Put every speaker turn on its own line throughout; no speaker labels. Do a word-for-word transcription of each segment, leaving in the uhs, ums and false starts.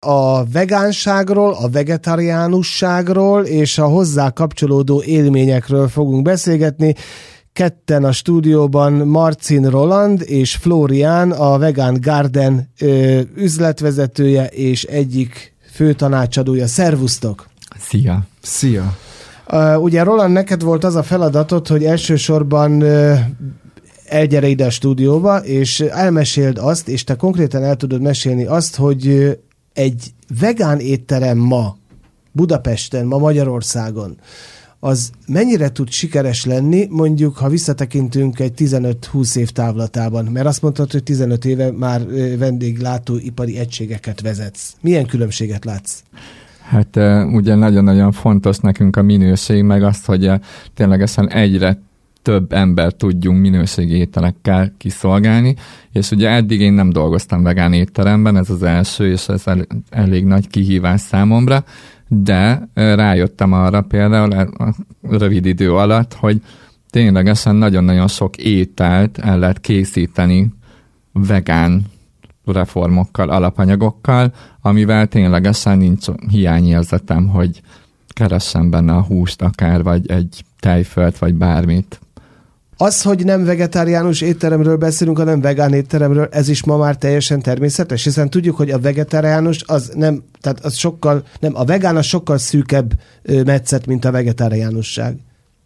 a vegánságról, a vegetariánusságról és a hozzá kapcsolódó élményekről fogunk beszélgetni. Ketten a stúdióban Marcin Roland és Florián, a Vegan Garden ö, üzletvezetője és egyik főtanácsadója. Szervusztok!
Szia!
Szia!
Uh, ugye Roland, neked volt az a feladatod, hogy elsősorban uh, elgyere ide a stúdióba, és elmeséld azt, és te konkrétan el tudod mesélni azt, hogy uh, egy vegán étterem ma Budapesten, ma Magyarországon, az mennyire tud sikeres lenni, mondjuk, ha visszatekintünk egy tizenöt-húsz év távlatában, mert azt mondtad, hogy tizenöt éve már uh, vendéglátóipari egységeket vezetsz. Milyen különbséget látsz?
Hát ugye nagyon-nagyon fontos nekünk a minőség, meg azt, hogy ténylegesen egyre több ember tudjunk minőségi ételekkel kiszolgálni, és ugye eddig én nem dolgoztam vegán étteremben, ez az első, és ez el, elég nagy kihívás számomra, de rájöttem arra például a rövid idő alatt, hogy ténylegesen nagyon-nagyon sok ételt el lehet készíteni vegán reformokkal, alapanyagokkal, amivel ténylegesen nincs hiányérzetem, hogy keressem benne a húst akár, vagy egy tejfölt, vagy bármit.
Az, hogy nem vegetáriánus étteremről beszélünk, hanem vegán étteremről, ez is ma már teljesen természetes, hiszen tudjuk, hogy a vegetáriánus az nem, tehát az sokkal, nem, a vegán az sokkal szűkebb metszet, mint a vegetáriánusság.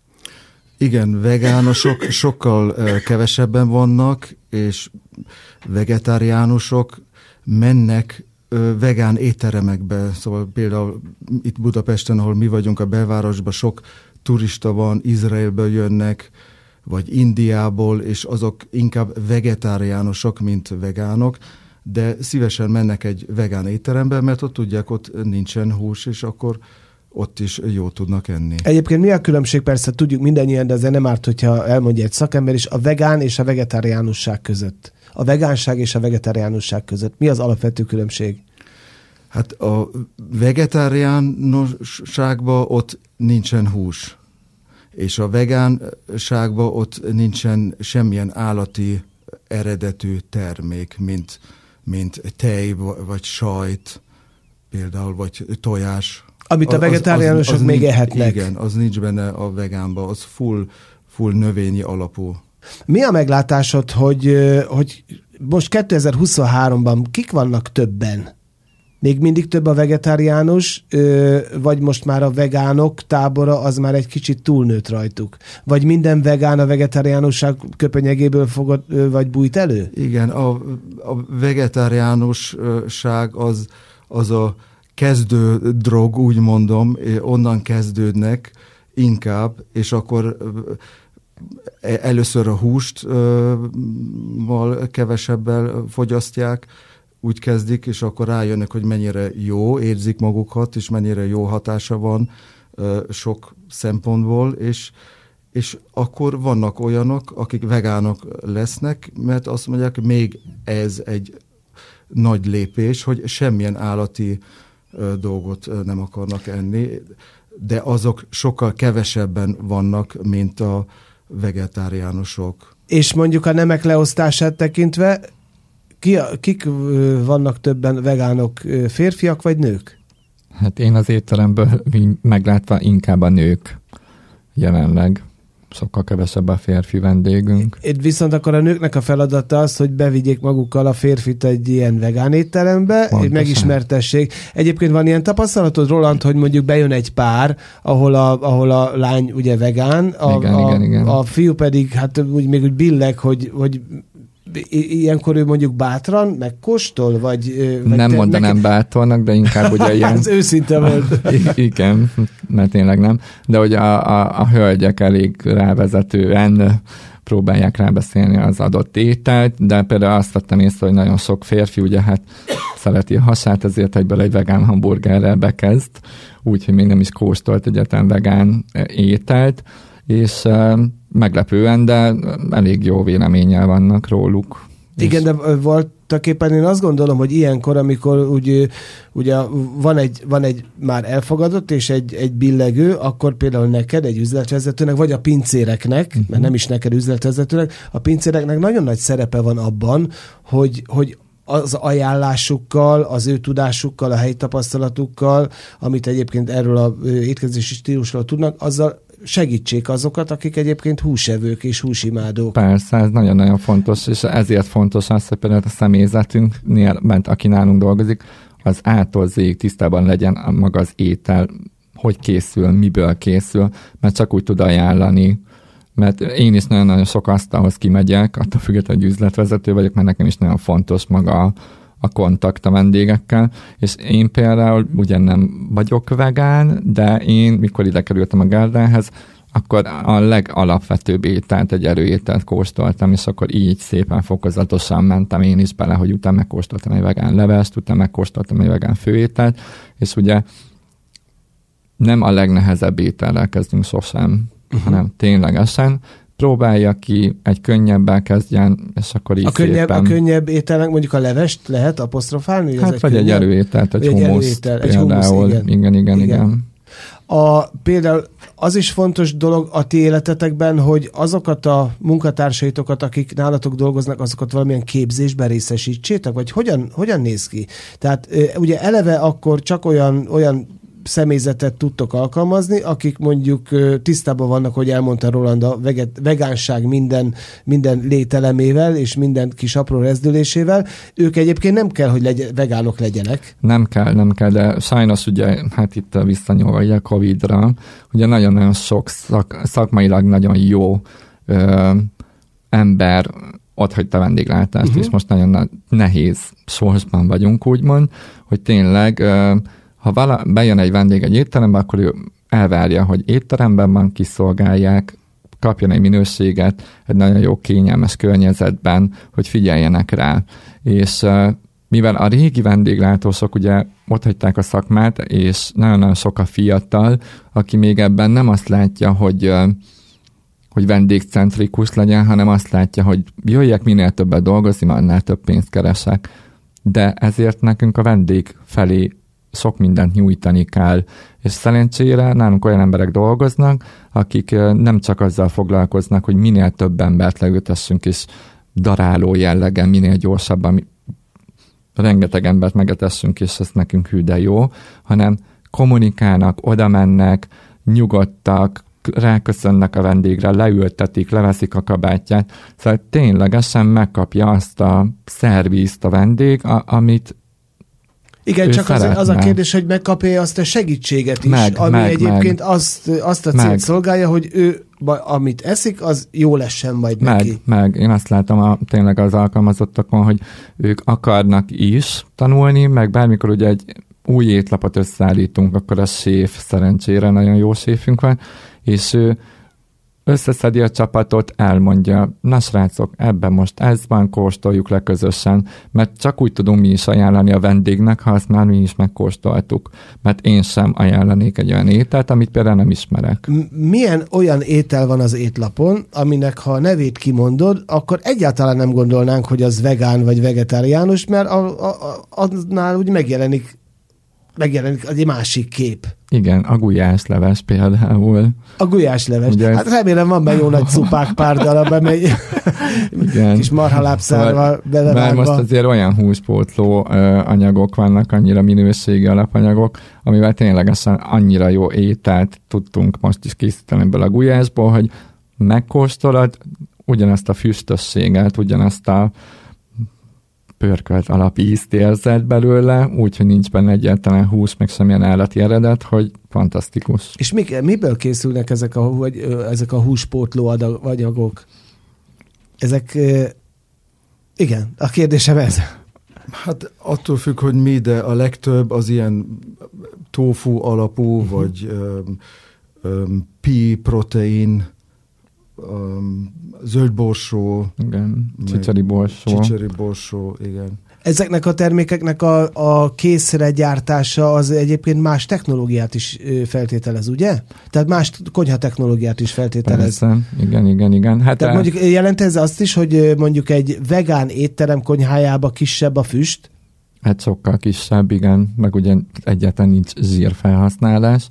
Igen, vegánusok sokkal kevesebben vannak, és vegetáriánusok mennek vegán étteremekbe, szóval például itt Budapesten, ahol mi vagyunk a belvárosban, sok turista van, Izraelből jönnek, vagy Indiából, és azok inkább vegetáriánusok, mint vegánok, de szívesen mennek egy vegán étterembe, mert ott tudják, ott nincsen hús, és akkor ott is jó tudnak enni. Egyébként
mi a különbség? Persze tudjuk mindannyian, de azért nem árt, hogyha elmondja egy szakember is, a vegán és a vegetáriánusság között. A vegánság és a vegetáriánusság között. Mi az alapvető különbség?
Hát a vegetáriánusságban ott nincsen hús, és a vegánságban ott nincsen semmilyen állati eredetű termék, mint, mint tej vagy sajt, például, vagy tojás. Amit
a vegetáriánusok az, az, az még nincs, ehetnek.
Igen, az nincs benne a vegánban, az full, full növényi alapú.
Mi a meglátásod, hogy, hogy most kétezer-huszonháromban kik vannak többen? Még mindig több a vegetáriánus, vagy most már a vegánok tábora az már egy kicsit túlnőtt rajtuk? Vagy minden vegán a vegetáriánusság köpenyegéből fogod, vagy bújt elő?
Igen, a, a vegetáriánusság az, az a kezdő drog, úgy mondom, onnan kezdődnek inkább, és akkor először a hústval kevesebbel fogyasztják, úgy kezdik, és akkor rájönnek, hogy mennyire jó, érzik magukat, és mennyire jó hatása van sok szempontból, és, és akkor vannak olyanok, akik vegánok lesznek, mert azt mondják, még ez egy nagy lépés, hogy semmilyen állati dolgot nem akarnak enni, de azok sokkal kevesebben vannak, mint a vegetáriánusok.
És mondjuk a nemek leosztását tekintve, ki, kik vannak többen vegánok, férfiak vagy nők?
Hát én az étteremből meglátva inkább a nők jelenleg. Sokkal kevesebb a férfi vendégünk.
Itt viszont akkor a nőknek a feladata az, hogy bevigyék magukkal a férfit egy ilyen vegán étterembe, egy megismertessék. Egyébként van ilyen tapasztalatod, Roland, hogy mondjuk bejön egy pár, ahol a, ahol a lány ugye vegán, a,
igen,
a,
igen, igen.
a fiú pedig hát úgy, még úgy billeg, hogy, hogy ilyenkor ő mondjuk bátran megkóstol, vagy... vagy
nem mondanám neked... bátornak, de inkább ugye ilyen...
Ez őszinte volt.
Igen, mert tényleg nem. De hogy a, a, a hölgyek elég rávezetően próbálják rábeszélni az adott ételt, de például azt vettem észre, hogy nagyon sok férfi ugye hát szereti a hasát, ezért egyből egy vegán hamburgerrel bekezd, úgyhogy még nem is kóstolt egyetlen vegán ételt, és uh, meglepően, de elég jó véleménnyel vannak róluk.
Igen, de voltak éppen én azt gondolom, hogy ilyenkor, amikor úgy, ugye van egy, van egy már elfogadott és egy, egy billegő, akkor például neked, egy üzletvezetőnek, vagy a pincéreknek, uh-huh. mert nem is neked üzletvezetőnek, a pincéreknek nagyon nagy szerepe van abban, hogy, hogy az ajánlásukkal, az ő tudásukkal, a helyi tapasztalatukkal, amit egyébként erről a étkezési stílusról tudnak, azzal segítsék azokat, akik egyébként húsevők és húsimádók.
Persze, ez nagyon-nagyon fontos, és ezért fontos az, hogy például a személyzetünknél, ment aki nálunk dolgozik, az A-tól Z-ig tisztában legyen maga az étel, hogy készül, miből készül, mert csak úgy tud ajánlani. Mert én is nagyon-nagyon sok asztalhoz kimegyek, attól függetlenül, hogy üzletvezető vagyok, mert nekem is nagyon fontos maga a kontakt a vendégekkel, és én például ugye nem vagyok vegán, de én, mikor ide kerültem a Gardenhez, akkor a legalapvetőbb ételt, egy erőételt kóstoltam, és akkor így szépen fokozatosan mentem én is bele, hogy utána megkóstoltam egy vegán levest, utána megkóstoltam egy vegán főételt, és ugye nem a legnehezebb étellel kezdünk sosem, uh-huh. hanem ténylegesen próbálja ki, egy könnyebbel kezdjen, és akkor így
a könnyebb,
szépen...
A könnyebb ételnek mondjuk a levest lehet apostrofálni?
Hát
egy
vagy
könnyebb?
egy erőételt, egy,
egy
humuszt
erőétel,
például.
Egy humusz, igen.
Igen, igen, igen. igen.
A, például az is fontos dolog a ti életetekben, hogy azokat a munkatársaitokat, akik nálatok dolgoznak, azokat valamilyen képzésben részesítsétek, vagy hogyan, hogyan néz ki? Tehát ugye eleve akkor csak olyan, olyan személyzetet tudtok alkalmazni, akik mondjuk tisztában vannak, hogy elmondta Roland, a veget, vegánság minden, minden lételemével és minden kis apró rezdülésével. Ők egyébként nem kell, hogy legyen, vegánok legyenek.
Nem kell, nem kell, de sajnos ugye, hát itt visszanyolva ugye a Covid-ra, ugye nagyon-nagyon sok szak, szakmailag nagyon jó ö, ember ott hagyta a vendéglátást, uh-huh. és most nagyon nehéz sorsban vagyunk, úgymond, hogy tényleg ö, ha vala, bejön egy vendég egy étterembe, akkor ő elvárja, hogy étteremben van, kiszolgálják, kapjon egy minőséget, egy nagyon jó kényelmes környezetben, hogy figyeljenek rá. És uh, mivel a régi vendéglátósok ugye ott hagyták a szakmát, és nagyon-nagyon sok a fiatal, aki még ebben nem azt látja, hogy, uh, hogy vendégcentrikus legyen, hanem azt látja, hogy jöjjek minél többet dolgozni, annál több pénzt keresek. De ezért nekünk a vendég felé sok mindent nyújtani kell, és szerencsére nálunk olyan emberek dolgoznak, akik nem csak azzal foglalkoznak, hogy minél több embert leültessünk, és daráló jellegen, minél gyorsabban rengeteg embert megetessünk, és ez nekünk hű de jó, hanem kommunikálnak, oda mennek, nyugodtak, ráköszönnek a vendégre, leültetik, leveszik a kabátját, szóval ténylegesen megkapja azt a szervízt a vendég, a, amit
igen, csak az, az a kérdés, hogy megkapja azt a segítséget is,
meg,
ami
meg,
egyébként
meg.
Azt, azt a célt szolgálja, hogy ő, amit eszik, az jó lessen majd
meg,
neki.
Meg, én azt látom a, tényleg az alkalmazottakon, hogy ők akarnak is tanulni, meg bármikor ugye egy új étlapot összeállítunk, akkor a séf, szerencsére nagyon jó séfünk van, és ő összeszedi a csapatot, elmondja, na srácok, ebben most ez van, kóstoljuk le közösen, mert csak úgy tudunk mi is ajánlani a vendégnek, ha azt már mi is megkóstoltuk, mert én sem ajánlanék egy olyan ételt, amit például nem ismerek.
M- milyen olyan étel van az étlapon, aminek ha a nevét kimondod, akkor egyáltalán nem gondolnánk, hogy az vegán vagy vegetáriánus, mert a, a, a, annál úgy megjelenik megjelenik egy másik kép.
Igen, a gulyásleves például.
A gulyásleves.
Ugye
hát remélem van benne jó nagy cupák pár darab, amely kis marhalábszárval belevágva.
Mert most azért olyan húspótló uh, anyagok vannak, annyira minőségi alapanyagok, amivel ténylegesen annyira jó ételt tudtunk most is készíteni ebből a gulyásból, hogy megkóstolod ugyanazt a füstösséget, ugyanazt a pörkölt alapízt érzed belőle, úgyhogy nincs benne egyáltalán hús, meg semmilyen állati eredet, hogy fantasztikus.
És mi, miből készülnek ezek a, vagy, ezek a húspótló anyagok? Ezek, igen, a kérdésem ez.
Hát attól függ, hogy mi, de a legtöbb az ilyen tofu alapú, uh-huh. vagy um, um, pea protein, um, zöldborsó.
Igen, csicseri borsó.
Csicseri borsó, igen.
Ezeknek a termékeknek a, a készre gyártása az egyébként más technológiát is feltételez, ugye? Tehát más konyha technológiát is feltételez.
Persze, igen, igen, igen. Hát
Tehát el... mondjuk jelent ez azt is, hogy mondjuk egy vegán étterem konyhájába kisebb a füst?
Hát sokkal kisebb, igen, meg ugye egyáltalán nincs zsírfelhasználás,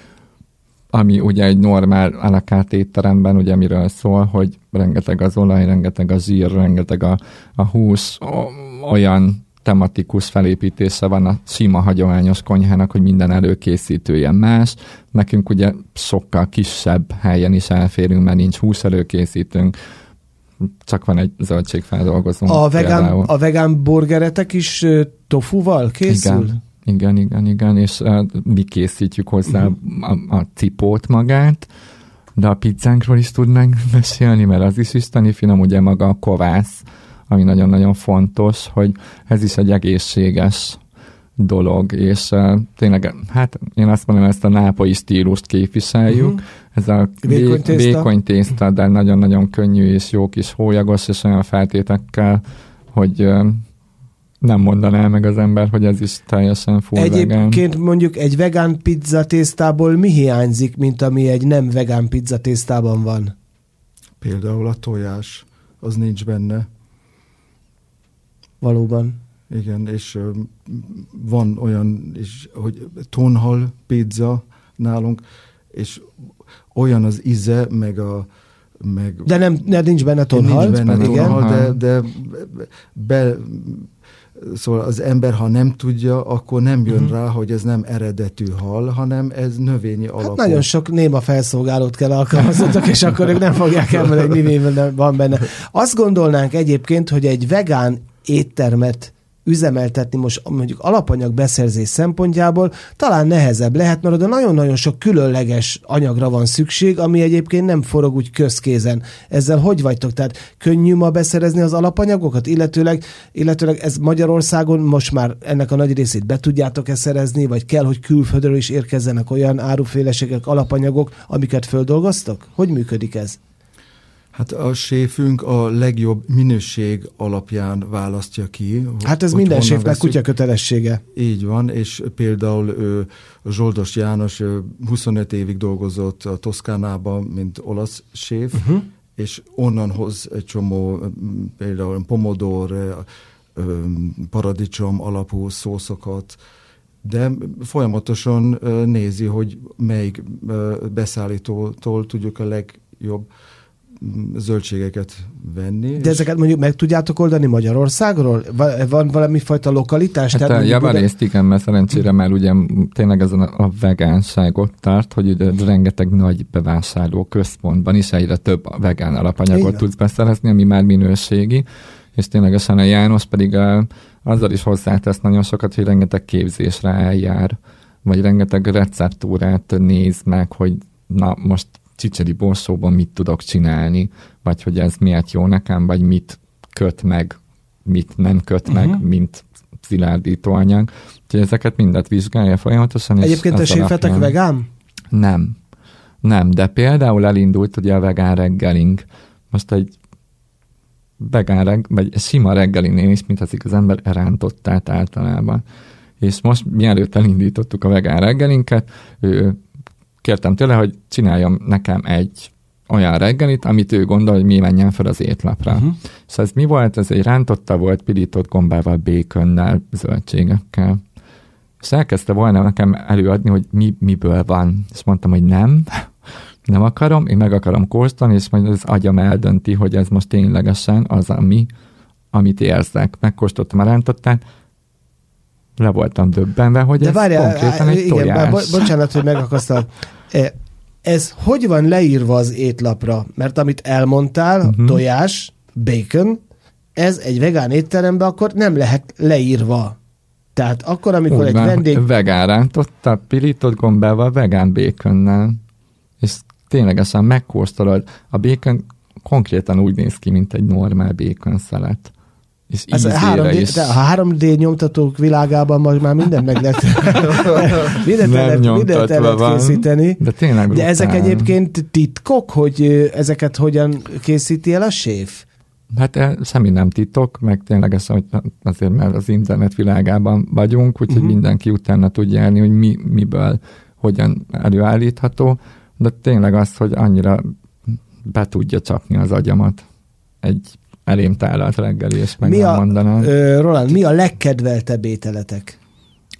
ami ugye egy normál à la carte étteremben, ugye miről szól, hogy rengeteg az olaj, rengeteg a zsír, rengeteg a, a hús, olyan tematikus felépítése van a sima hagyományos konyhának, hogy minden előkészítője más. Nekünk ugye sokkal kisebb helyen is elférünk, mert nincs hús előkészítőnk, csak van egy zöldségfeldolgozónk.
A vegán, a vegán burgeretek is tofuval készül?
Igen, igen, igen, igen, és uh, mi készítjük hozzá uh-huh. a, a cipót magát, de a pizzánkról is tudnánk mesélni, mert az is isteni finom, ugye maga a kovász, ami nagyon-nagyon fontos, hogy ez is egy egészséges dolog, és uh, tényleg, hát én azt mondom, ezt a nápolyi stílust képviseljük, uh-huh. ez a
vékony tészta.
vékony tészta, de nagyon-nagyon könnyű és jó kis hólyagos, és olyan feltétekkel, hogy uh, nem mondaná meg az ember, hogy ez is teljesen full
Egyébként
vegán.
Egyébként mondjuk egy vegán pizza tésztából mi hiányzik, mint ami egy nem vegán pizza tésztában van?
Például a tojás, az nincs benne.
Valóban.
Igen, és ö, van olyan, is, hogy tonhal pizza nálunk, és olyan az íze, meg a meg
de nem, de nincs benne tonhal.
Nincs benne
igen.
tonhal, de, de be, szóval az ember, ha nem tudja, akkor nem jön uh-huh. rá, hogy ez nem eredetű hal, hanem ez növényi alapú.
Hát nagyon sok néma felszolgálót kell alkalmazottak, és akkor ők nem fogják elmenni, hogy mi van benne. Azt gondolnánk egyébként, hogy egy vegán éttermet üzemeltetni most mondjuk alapanyag beszerzés szempontjából talán nehezebb lehet, mert oda nagyon-nagyon sok különleges anyagra van szükség, ami egyébként nem forog úgy közkézen. Ezzel hogy vagytok? Tehát könnyű ma beszerezni az alapanyagokat, illetőleg, illetőleg ez Magyarországon most már ennek a nagy részét be tudjátok-e szerezni, vagy kell, hogy külföldről is érkezzenek olyan áruféleségek, alapanyagok, amiket földolgoztok? Hogy működik ez?
Hát a séfünk a legjobb minőség alapján választja ki.
Hát ez minden séfnek kutya kötelessége.
Így van, és például ő, Zsoldos János ő huszonöt évig dolgozott a Toszkánában, mint olasz séf, uh-huh. és onnan hoz egy csomó például pomodor, paradicsom alapú szószokat, de folyamatosan nézi, hogy melyik beszállítótól tudjuk a legjobb zöldségeket venni.
De ezeket mondjuk meg tudjátok oldani Magyarországról? Van valami fajta lokalitás?
Hát a javarészt igen, mert szerencsére már ugye tényleg ezen a vegánságot tart, hogy ugye rengeteg nagy bevásárló központban is egyre több vegán alapanyagot igen. tudsz beszerezni, ami már minőségi, és ténylegesen a János pedig a, azzal is hozzátesz nagyon sokat, hogy rengeteg képzésre eljár, vagy rengeteg receptúrát néz meg, hogy na most csicseri borsóban mit tudok csinálni, vagy hogy ez miért jó nekem, vagy mit köt meg, mit nem köt uh-huh. meg, mint szilárdító anyag. Úgyhogy ezeket mindet vizsgálja folyamatosan.
Egyébként a séfetek alapján... vegán?
Nem. Nem, de például elindult ugye a vegán reggelink. Most egy vegán reggel, vagy sima reggelinél is, mint az ember rántottát általában. És most mielőtt elindítottuk a vegán reggelinket, ő kértem tőle, hogy csináljam nekem egy olyan reggelit, amit ő gondol, hogy mi menjen fel az étlapra. Uh-huh. Szóval ez mi volt? Ez egy rántotta volt, pirított gombával, békönnel, zöldségekkel. És elkezdte volna nekem előadni, hogy mi, miből van. És mondtam, hogy nem, nem akarom, én meg akarom kóstolni, és majd az agyam eldönti, hogy ez most ténylegesen az, ami, amit érzek. Megkóstoltam a rántottát, le voltam döbbenve, hogy
de
ez
várjál,
konkrétan egy
igen,
tojás.
Bo- bocsánat, hogy megakasztal. Ez hogy van leírva az étlapra? Mert amit elmondtál, uh-huh. tojás, bacon, ez egy vegán étteremben akkor nem lehet leírva. Tehát akkor, amikor
úgy
egy
van,
vendég...
Vegán rántotta, pirított gombával, vegán békönnel. És ténylegesen megkóstolod. A békön konkrétan úgy néz ki, mint egy normál békonszelet. És
Ez a három dé,
is...
de a három dé nyomtatók világában most már mindent meg lehet, mindent lehet, mindent lehet készíteni.
De tényleg
de ezek egyébként titkok, hogy ezeket hogyan készíti el a séf?
Hát semmi nem titok, meg tényleg hogy azért, mert az internet világában vagyunk, úgyhogy uh-huh. mindenki utána tudja elni, hogy mi, miből, hogyan előállítható, de tényleg az, hogy annyira be tudja csapni az agyamat egy elém tálalt reggeli, és meg
mi
nem
a,
mondanám.
Ö, Roland, mi a legkedveltebb ételetek?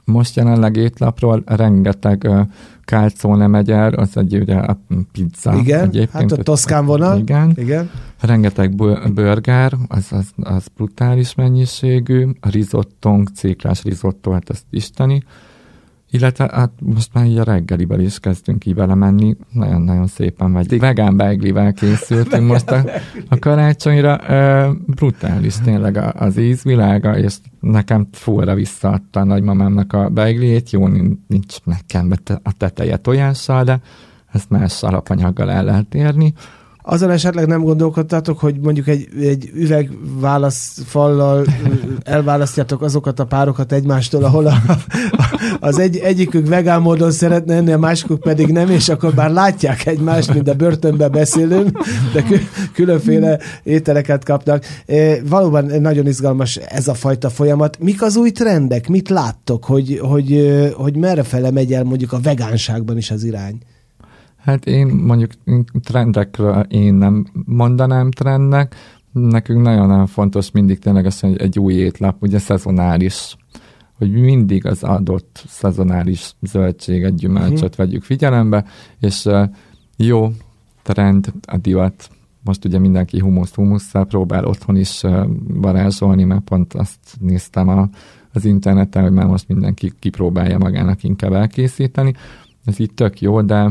most jelenleg étlapról rengeteg uh, calzone megy el, az egy ugye a pizza.
Igen, hát a toszkán vonal.
Igen.
Igen.
Rengeteg burger, az, az, az brutális mennyiségű, a risottónk, céklás rizottó, hát ezt isteni. Illetve hát most már így a reggelivel is kezdünk így belemenni, nagyon-nagyon szépen vagy. Vegán beiglivel készültünk most a, a karácsonyra. E, brutális tényleg az ízvilága, és nekem fúra visszaadta a nagymamámnak a beigliét. Jó, nincs nekem a teteje tojással, de ezt más alapanyaggal el lehet érni.
Azon esetleg nem gondolkodtátok, hogy mondjuk egy, egy üvegválaszfallal elválasztjátok azokat a párokat egymástól, ahol a, az egy, egyikük vegán módon szeretne enni, a másikuk pedig nem, és akkor bár látják egymást, mint a börtönben beszélünk, de különféle ételeket kapnak. E, valóban nagyon izgalmas ez a fajta folyamat. Mik az új trendek? Mit láttok, hogy, hogy, hogy merrefele megy el mondjuk a vegánságban is az irány?
Hát én mondjuk trendekről én nem mondanám trendnek. Nekünk nagyon-nagyon fontos mindig tényleg az, hogy egy új étlap, ugye szezonális, hogy mindig az adott szezonális zöldséget, gyümölcsöt uh-huh. vegyük figyelembe, és uh, jó trend a divat. Most ugye mindenki humusz-humusszal próbál otthon is uh, varázsolni, mert pont azt néztem a, az interneten, hogy már most mindenki kipróbálja magának inkább elkészíteni. Ez így tök jó, de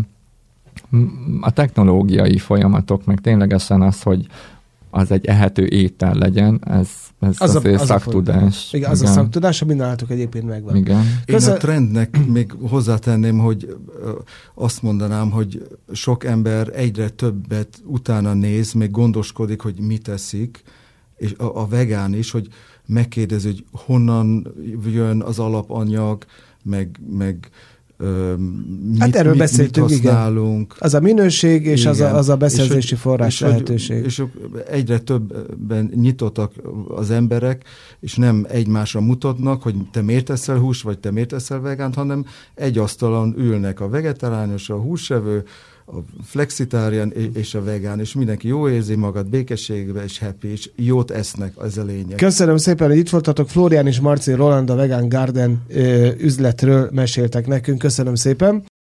a technológiai folyamatok, meg ténylegesen az, hogy az egy ehető étel legyen, ez, ez az azért a, az szaktudás.
A igen, az igen. a szaktudás, ami nálatok egyébként megvan.
Igen.
Én a trendnek még hozzátenném, hogy azt mondanám, hogy sok ember egyre többet utána néz, még gondoskodik, hogy mit eszik, és a, a vegán is, hogy megkérdezi, hogy honnan jön az alapanyag, meg, meg Mit,
hát erről mit, beszéltünk,
mit használunk.
Igen. Az a minőség, és az a, az a beszerzési és, forrás és, lehetőség.
És egyre többen nyitottak az emberek, és nem egymásra mutatnak, hogy te miért eszel hús, vagy te miért eszel vegánt, hanem egy asztalon ülnek a vegetáriánus, a húsevő, a flexitárián és a vegán, és mindenki jól érzi magad, békességbe és happy, és jót esznek, ez a lényeg.
Köszönöm szépen, hogy itt voltatok. Flórián és Marci Roland a Vegan Garden üzletről meséltek nekünk. Köszönöm szépen.